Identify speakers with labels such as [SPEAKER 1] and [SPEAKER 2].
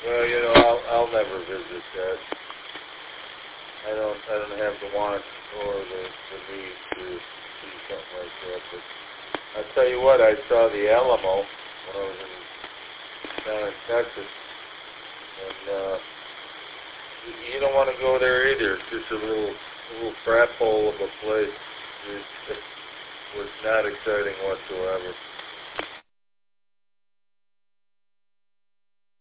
[SPEAKER 1] Well, I'll never visit that. I don't have the want or the need to see something like that. But I tell you what, I saw the Alamo when I was down in Texas, and you don't want to go there either. It's just a little crap hole of a place. It was not exciting whatsoever.